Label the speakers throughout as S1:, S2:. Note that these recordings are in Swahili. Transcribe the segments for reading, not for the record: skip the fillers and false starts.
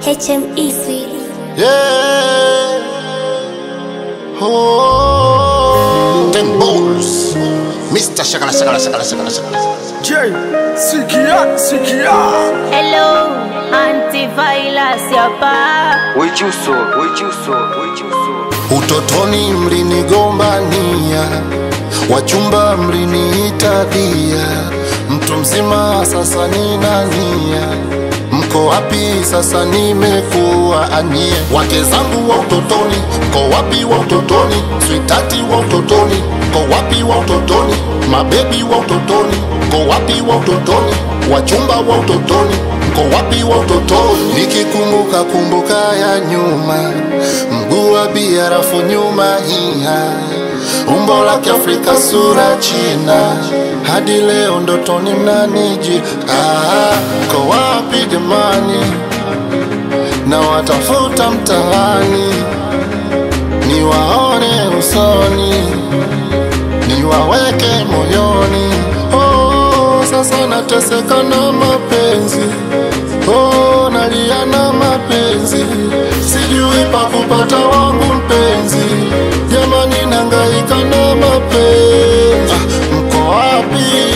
S1: HME Sweet.
S2: Yeah. Oh. 10 balls. Mr. Shakala.
S3: J. Sikia.
S4: Hello, antivirus yapa.
S3: Wechuso.
S2: Utotoni mlinigombania, wachumba mliniita dia, mtu mzima sasa ninania, mko wapi sasa nimekuwa anie, wake zangu wa utotoni, mko wapi wa utotoni, sweetati wa utotoni, mko wapi wa utotoni, mabebi wa utotoni, mko wapi wa utotoni, wachumba wa utotoni, mko wapi wa utotoni. Nikikumbuka ya nyuma, mguu wa biarafu nyuma hiha, umbo la Kiafrika sura China, hadi leo ndotoni mnaniji. Mko wapi jamani, na watafuta mtaani, niwaone usoni, niwaweke moyoni. Oh, sasa nateseka na mapenzi, oh, nalia na mapenzi, sijui pa kupata wangu mpenzi, jamani nangaika na mapenzi. Mko wapi,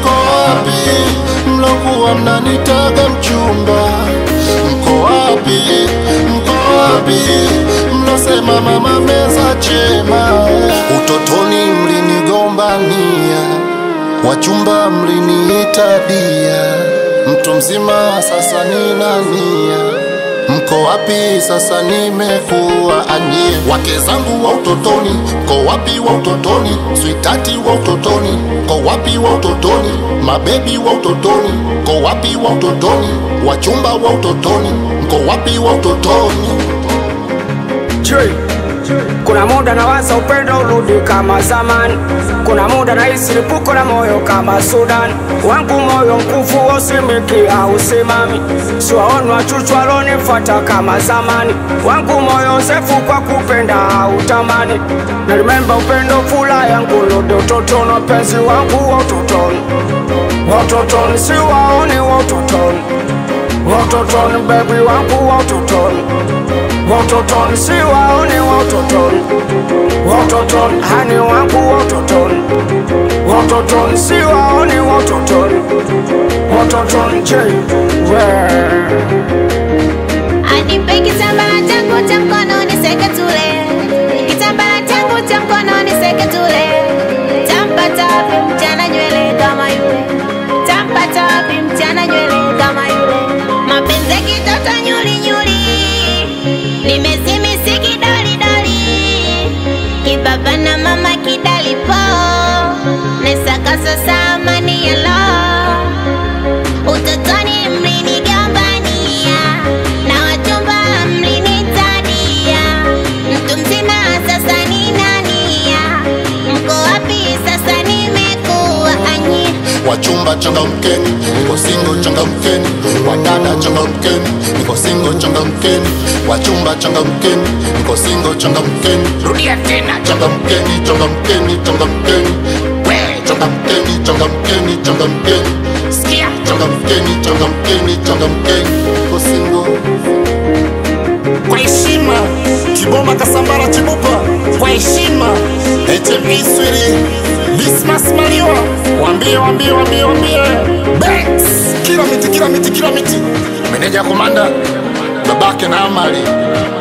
S2: mlokuwa mnanitaga mchumba? Mko wapi, mlosema mama meza chema? Utotoni mlinigombania, wachumba mliniita dia, mtu mzima sasa ninania, mko wapi sasa nimekuwa anie, wake zangu wa utotoni, mko wapi wa utotoni, sweetati wa utotoni, mko wapi wa utotoni, mabebi wa utotoni, mko wapi wa utotoni, wachumba wa utotoni, mko wapi wa utotoni.
S3: J. Kuna muda nawaza upendo urudi kama zamani, kuna muda nahisi lipuko la moyo kama Sudan, wangu moyo mkufu usimiki au simami, siwaoni wachuchu walonifuata kama zamani, wangu moyo sefu kwa kupenda au tamani, na remember upendo fula yangu rudi utotoni, wapenzi wangu wa utotoni, siwaoni wa utotoni, baby wangu wa utotoni, siwaoni wa utotoni, hani wangu wa utotoni, siwaoni wa utotoni, J.
S4: Anipe kitambaa changu cha mkononi seke tule, kitambaa changu cha mkononi seke tule. Tampata wapi mchana nywele kama yule, tampata wapi mchana nywele kama yule. Mapenzi kitoto nyuli, nimezimisi kidoli, kibaba na mama kidalipo, nesaka sasa amani ya lo. Utotoni mlinigombania, na wachumba mlinitadia, mtu mzima sasa ninania, mko wapi sasa nimekuwa anye.
S2: Wachumba changamkeni, niko single changamkeni, wadada changamkeni, niko single changamkeni, wachumba changamkeni, niko single changamkeni, rudia tena changamkeni, we changamkeni, sikia changamkeni, niko single. Kwa heshima, Kiboma Kasambara Chibupa, kwa heshima, HME Sweet, Dismas Maliwa, wambie Banks, kila miti, meneja komanda, babake na amali.